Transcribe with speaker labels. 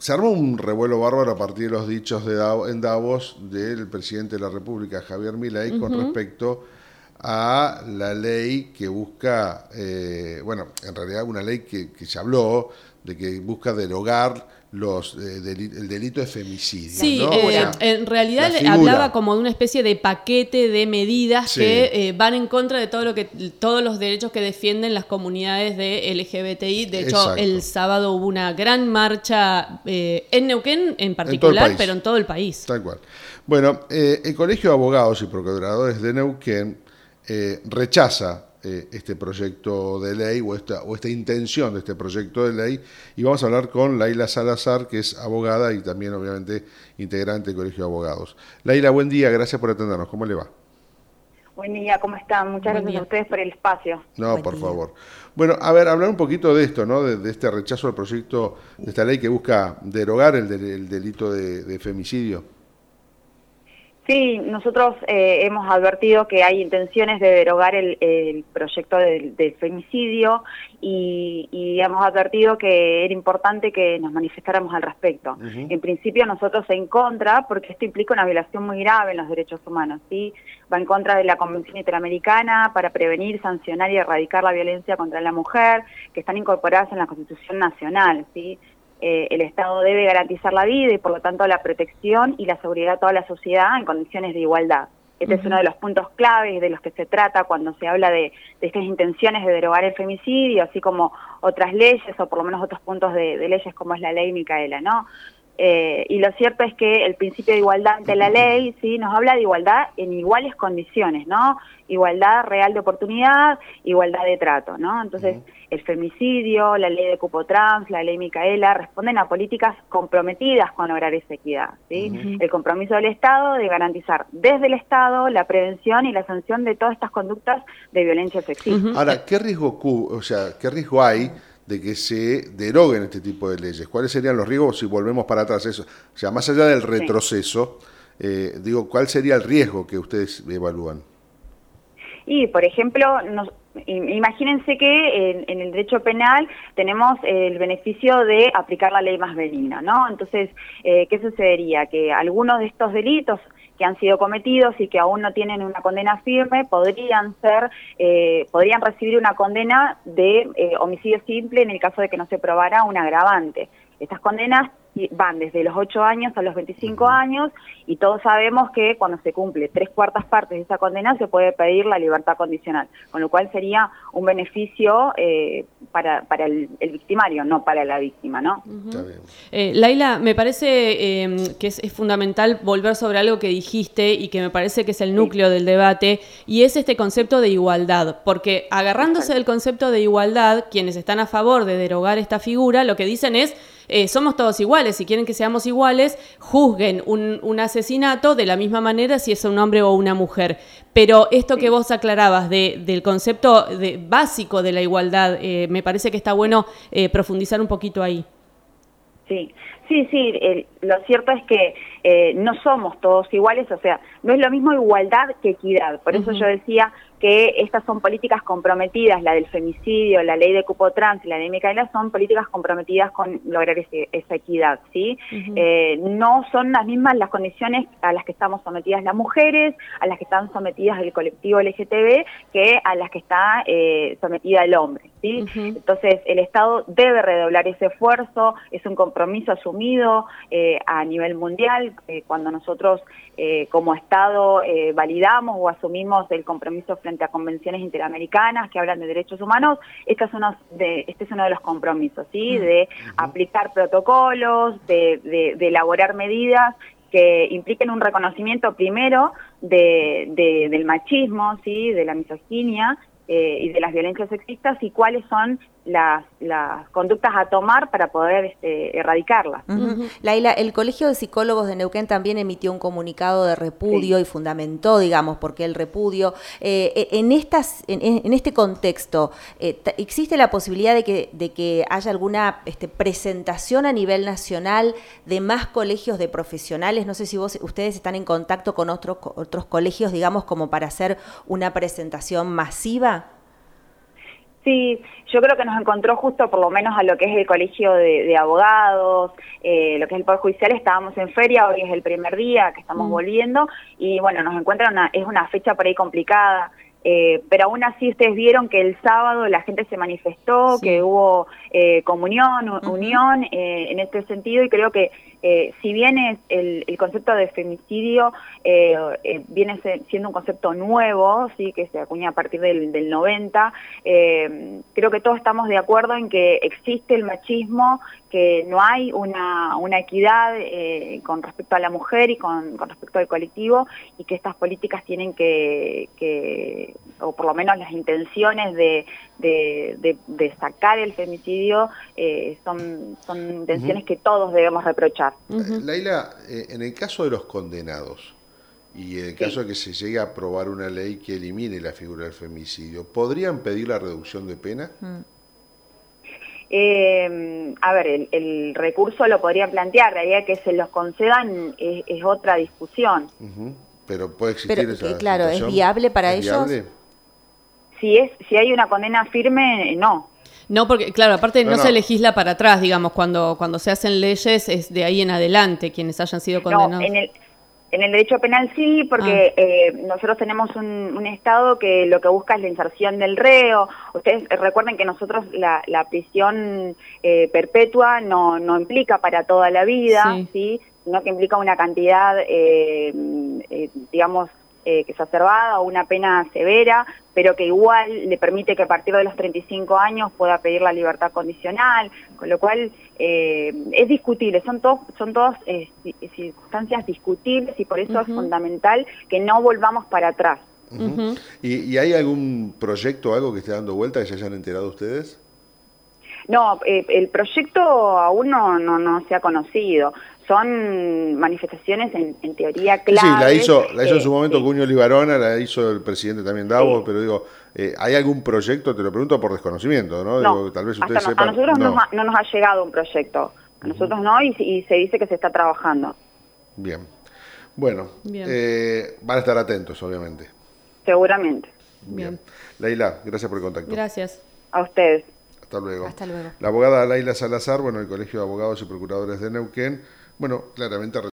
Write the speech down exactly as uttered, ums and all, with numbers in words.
Speaker 1: se armó un revuelo bárbaro a partir de los dichos de Davos, en Davos del presidente de la República, Javier Milei, uh-huh. con respecto a la ley que busca, eh, bueno, en realidad una ley que, que se habló de que busca derogar los eh, deli- el delito de femicidio.
Speaker 2: Sí,
Speaker 1: ¿no?
Speaker 2: eh,
Speaker 1: o sea,
Speaker 2: en realidad hablaba como de una especie de paquete de medidas sí. que eh, van en contra de todo lo que todos los derechos que defienden las comunidades de L G B T I. De hecho, exacto. el sábado hubo una gran marcha eh, en Neuquén en particular, en pero en todo el país.
Speaker 1: Tal cual. Bueno, eh, el Colegio de Abogados y Procuradores de Neuquén eh, rechaza Eh, este proyecto de ley o esta, o esta intención de este proyecto de ley, y vamos a hablar con Laila Salazar, que es abogada y también obviamente integrante del Colegio de Abogados. Laila, buen día, gracias por atendernos, ¿cómo le va?
Speaker 3: Buen día, ¿cómo están? Muchas buen gracias día. A ustedes por el espacio.
Speaker 1: No,
Speaker 3: buen
Speaker 1: por
Speaker 3: día.
Speaker 1: favor. Bueno, a ver, hablar un poquito de esto, ¿no? De, de este rechazo al proyecto, de esta ley que busca derogar el, del, el delito de, de femicidio.
Speaker 3: Sí, nosotros eh, hemos advertido que hay intenciones de derogar el, el proyecto del, del femicidio y, y hemos advertido que era importante que nos manifestáramos al respecto. Uh-huh. En principio nosotros en contra, porque esto implica una violación muy grave en los derechos humanos, ¿sí? Va en contra de la Convención Interamericana para prevenir, sancionar y erradicar la violencia contra la mujer, que están incorporadas en la Constitución Nacional, ¿sí? Eh, el Estado debe garantizar la vida y por lo tanto la protección y la seguridad de toda la sociedad en condiciones de igualdad. Este uh-huh. es uno de los puntos claves de los que se trata cuando se habla de, de estas intenciones de derogar el femicidio, así como otras leyes o por lo menos otros puntos de, de leyes como es la ley Micaela, ¿no? Eh, y lo cierto es que el principio de igualdad ante la ley, sí, nos habla de igualdad en iguales condiciones, ¿no? Igualdad real de oportunidad, igualdad de trato, ¿no? Entonces, uh-huh. el femicidio, la ley de cupo trans, la ley Micaela, responden a políticas comprometidas con lograr esa equidad, ¿sí? Uh-huh. El compromiso del Estado de garantizar desde el Estado la prevención y la sanción de todas estas conductas de violencia sexista.
Speaker 1: Uh-huh. Ahora, ¿qué riesgo, o sea, qué riesgo hay de que se deroguen este tipo de leyes? ¿Cuáles serían los riesgos si volvemos para atrás? Eso, o sea, más allá del retroceso, sí. eh, digo, ¿cuál sería el riesgo que ustedes evalúan?
Speaker 3: Y, por ejemplo, nos, imagínense que en, en el derecho penal tenemos el beneficio de aplicar la ley más benigna, ¿no? Entonces, eh, ¿qué sucedería? Que algunos de estos delitos que han sido cometidos y que aún no tienen una condena firme, podrían ser, eh, podrían recibir una condena de eh, homicidio simple en el caso de que no se probara un agravante. Estas condenas van desde los ocho años a los veinticinco años y todos sabemos que cuando se cumple tres cuartas partes de esa condena se puede pedir la libertad condicional, con lo cual sería un beneficio eh, para, para el, el victimario, no para la víctima, ¿no?
Speaker 2: Uh-huh. eh, Laila, me parece eh, que es, es fundamental volver sobre algo que dijiste y que me parece que es el núcleo sí. del debate, y es este concepto de igualdad, porque agarrándose del concepto de igualdad, quienes están a favor de derogar esta figura, lo que dicen es Eh, somos todos iguales, si quieren que seamos iguales, juzguen un, un asesinato de la misma manera si es un hombre o una mujer. Pero esto sí. que vos aclarabas de, del concepto de, básico de la igualdad, eh, me parece que está bueno eh, profundizar un poquito ahí.
Speaker 3: Sí, sí, sí, eh, lo cierto es que eh, no somos todos iguales, o sea, no es lo mismo igualdad que equidad. Por eso uh-huh. yo decía que estas son políticas comprometidas, la del femicidio, la ley de cupo trans y la ley Micaela son políticas comprometidas con lograr ese, esa equidad, ¿sí? Uh-huh. Eh, no son las mismas las condiciones a las que estamos sometidas las mujeres, a las que están sometidas el colectivo L G T B, que a las que está eh, sometida el hombre, ¿sí? Uh-huh. Entonces, el Estado debe redoblar ese esfuerzo, es un compromiso asumido eh, a nivel mundial, eh, cuando nosotros eh, como Estado eh, validamos o asumimos el compromiso frente a convenciones interamericanas que hablan de derechos humanos, esta es uno de, este es uno de los compromisos, ¿sí? De uh-huh. aplicar protocolos, de, de, de elaborar medidas que impliquen un reconocimiento primero de, de, del machismo, ¿sí? De la misoginia eh, y de las violencias sexistas, y cuáles son las, las conductas a tomar para poder este, erradicarlas.
Speaker 4: Uh-huh. Laila, el Colegio de Psicólogos de Neuquén también emitió un comunicado de repudio sí. y fundamentó, digamos, por qué el repudio. Eh, en, estas, en, en este contexto, eh, t- ¿existe la posibilidad de que, de que haya alguna este, presentación a nivel nacional de más colegios de profesionales? No sé si vos, ustedes están en contacto con otros, otros colegios, digamos, como para hacer una presentación masiva.
Speaker 3: Sí, yo creo que nos encontró justo por lo menos a lo que es el colegio de, de abogados, eh, lo que es el Poder Judicial. Estábamos en feria, hoy es el primer día que estamos mm. volviendo, y bueno, nos encuentra una, es una fecha por ahí complicada. Eh, pero aún así ustedes vieron que el sábado la gente se manifestó, sí. que hubo eh, comunión, uh-huh. unión eh, en este sentido, y creo que eh, si bien es el, el concepto de femicidio eh, eh, viene siendo un concepto nuevo, sí, que se acuña a partir del, del noventa, eh, creo que todos estamos de acuerdo en que existe el machismo, que no hay una, una equidad eh, con respecto a la mujer y con, con respecto al colectivo, y que estas políticas tienen que, que o por lo menos las intenciones de, de, de, de sacar el femicidio eh, son, son intenciones uh-huh. que todos debemos reprochar.
Speaker 1: Uh-huh. Laila, eh, en el caso de los condenados, y en el caso sí. de que se llegue a aprobar una ley que elimine la figura del femicidio, ¿podrían pedir la reducción de pena? Uh-huh.
Speaker 3: Eh, a ver, el, el recurso lo podrían plantear, la idea de que se los concedan es, es otra discusión.
Speaker 1: Uh-huh. Pero puede existir
Speaker 4: Pero,
Speaker 1: esa
Speaker 4: eh, claro,
Speaker 1: situación.
Speaker 4: ¿es viable para
Speaker 1: ¿Es
Speaker 4: ellos?
Speaker 1: Viable?
Speaker 3: Si es, si hay una condena firme, no.
Speaker 2: No, porque claro, aparte no,
Speaker 1: no, no.
Speaker 2: se legisla para atrás, digamos, cuando cuando se hacen leyes es de ahí en adelante quienes hayan sido condenados.
Speaker 3: No, en el, en el derecho penal sí, porque ah. eh, nosotros tenemos un, un Estado que lo que busca es la inserción del reo. Ustedes recuerden que nosotros la, la prisión eh, perpetua no, no implica para toda la vida, sí, ¿sí? Sino que implica una cantidad, eh, eh, digamos, eh, exacerbada o una pena severa, pero que igual le permite que a partir de los treinta y cinco años pueda pedir la libertad condicional, con lo cual eh, es discutible, son todos son todas eh, circunstancias discutibles, y por eso uh-huh. es fundamental que no volvamos para atrás.
Speaker 1: Uh-huh. Uh-huh. ¿Y, ¿Y hay algún proyecto o algo que esté dando vuelta que se hayan enterado ustedes?
Speaker 3: No, eh, el proyecto aún no, no, no se ha conocido. Son manifestaciones en, en teoría claves.
Speaker 1: Sí, la hizo, la hizo eh, en su momento
Speaker 3: sí.
Speaker 1: Cuño Libarona, la hizo el presidente también Davos,
Speaker 3: sí.
Speaker 1: pero digo, eh, ¿hay algún proyecto? Te lo pregunto por desconocimiento, ¿no?
Speaker 3: No,
Speaker 1: digo, tal vez ustedes
Speaker 3: no,
Speaker 1: sepan.
Speaker 3: A nosotros
Speaker 1: no.
Speaker 3: no. no nos ha llegado un proyecto, a nosotros uh-huh. no, y, y se dice que se está trabajando.
Speaker 1: Bien. Bueno, Bien. Eh, van a estar atentos, obviamente.
Speaker 3: Seguramente.
Speaker 1: Bien. Bien. Laila, gracias por el contacto.
Speaker 2: Gracias.
Speaker 3: A ustedes.
Speaker 1: Hasta luego.
Speaker 4: Hasta luego.
Speaker 1: La abogada Laila Salazar, bueno, el Colegio de Abogados y Procuradores de Neuquén, bueno, claramente